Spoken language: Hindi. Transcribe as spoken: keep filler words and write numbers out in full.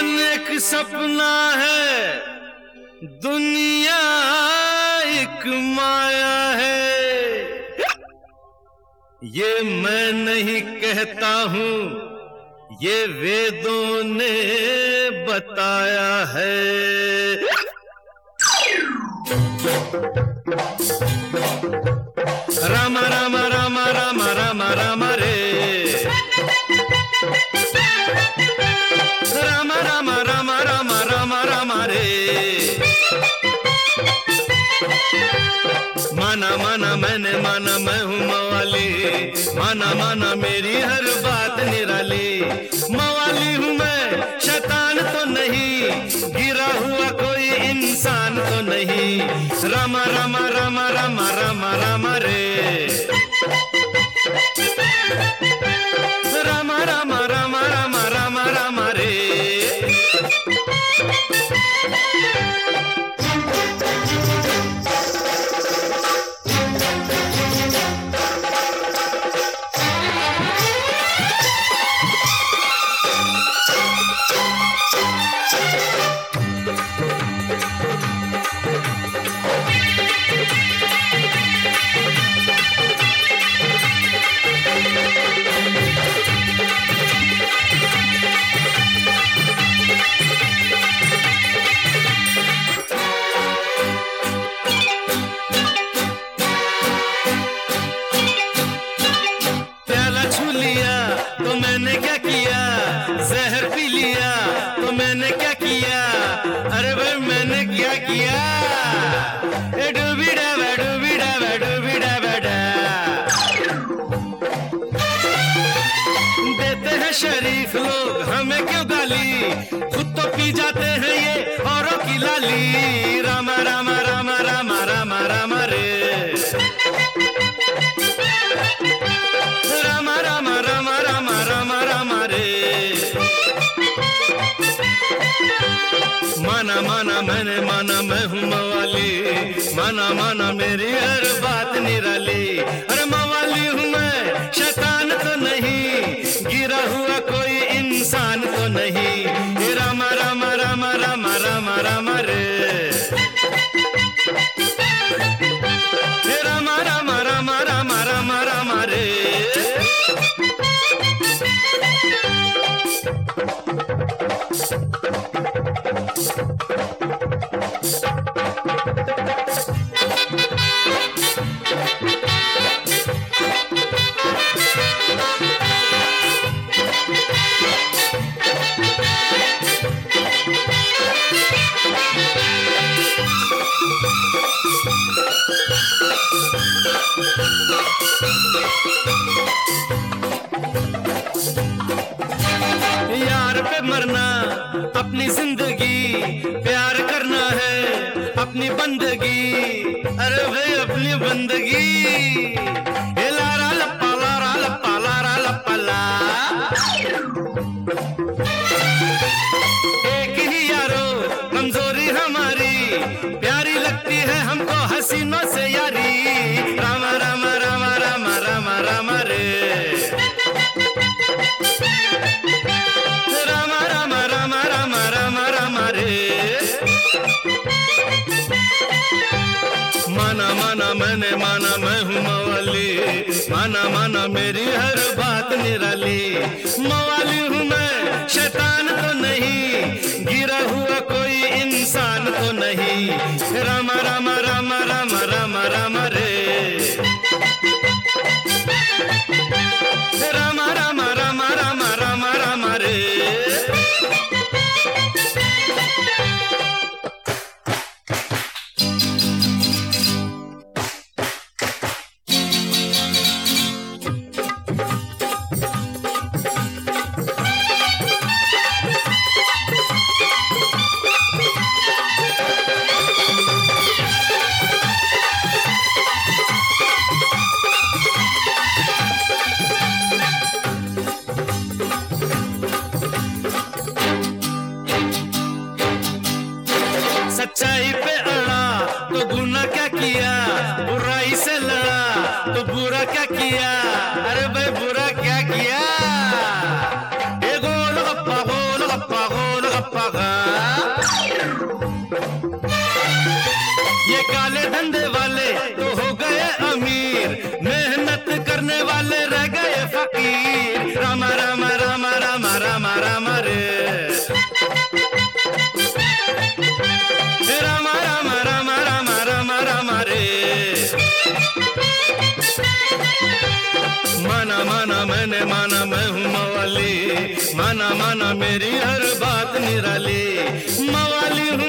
एक सपना है, दुनिया एक माया है। ये मैं नहीं कहता हूँ, ये वेदों ने बताया है। राम राम राम राम राम राम रे, राम राम राम राम राम राम रे। माना माना मैंने माना मैं हूँ मवाली, माना माना मेरी हर बात निराली। मवाली हूँ मैं, शैतान तो नहीं, गिरा हुआ कोई इंसान तो नहीं। राम राम राम राम राम राम रे, राम राम राम राम राम राम रे। तो मैंने क्या किया, जहर पी लिया तो मैंने क्या किया। अरे भाई मैंने क्या किया, डूबीडा डूबीडा डूबीडा बेटा। देते हैं शरीफ लोग हमें क्यों गाली, खुद तो पी जाते हैं ये औरों की लाली। राम राम राम राम राम राम रे, राम राम राम राम राम राम रे। माना माना मैंने माना मैं हूँ मवाली, माना माना मेरी हर बात निराली। अरे मवाली हूँ मैं, शैतान तो नहीं, गिरा हुआ कोई इंसान तो नहीं। राम राम राम राम राम राम रे, राम राम राम राम राम राम रे। यार पे मरना अपनी जिंदगी, प्यार करना है अपनी बंदगी। अरे भाई अपनी बंदगी। ये लारा लप्पा लारा लप्पा लारा लप्पा ला, एक ही यारो कमजोरी हमारी, प्यारी लगती है हमको हसीनों से यारी। राम राम राम राम राम राम रे, राम राम राम राम राम राम रे। माना माना मैंने माना मैं हूँ मवाली, माना माना मेरी हर बात निराली। मवाली हूँ मैं, शैतान तो नहीं, गिरा हुआ कोई इंसान तो नहीं। राम राम राम राम राम राम रे, राम राम राम राम राम राम रे। जाने माना मैं हूँ मवाली, माना माना मेरी हर बात निराली। मवाली हूँ